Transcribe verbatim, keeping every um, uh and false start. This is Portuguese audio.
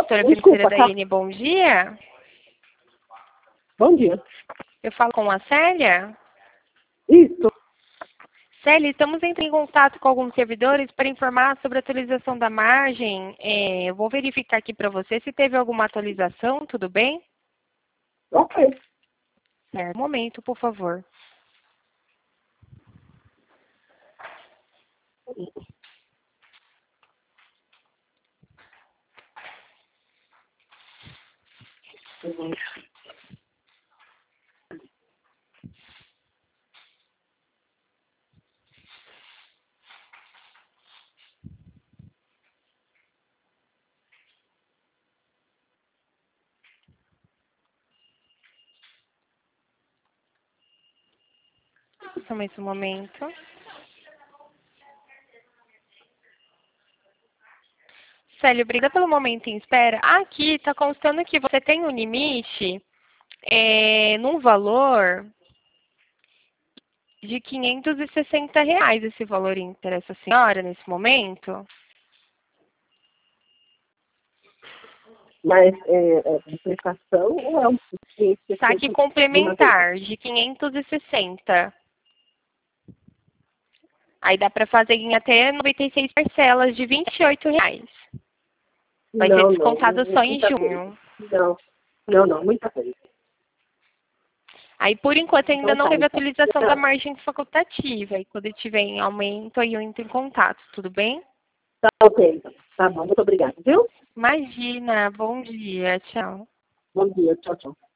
consultora financeira da tá? I N, bom dia. Bom dia. Eu falo com a Célia. Isso. Célia, estamos entrando em contato com alguns servidores para informar sobre a atualização da margem. É, eu vou verificar aqui para você se teve alguma atualização, tudo bem? Ok. Certo. Um momento, por favor. Só mais um momento. Célia, obrigada pelo momento em espera. Aqui está constando que você tem um limite é, num valor de quinhentos e sessenta reais. Esse valor interessa a senhora nesse momento? Mas é, é de prestação ou é um Saque complementar de quinhentos e sessenta. Aí dá para fazer em até noventa e seis parcelas de vinte e oito reais. Vai não, ser descontado não, só em muita junho. coisa. Não, não, não, muita coisa. Aí, por enquanto, ainda Então não tá, teve então. atualização da Não, margem facultativa. E quando tiver em aumento, aí eu entro em contato, tudo bem? tá ok, então. Tá bom, muito obrigada, viu? Imagina, bom dia, tchau. Bom dia, tchau, tchau.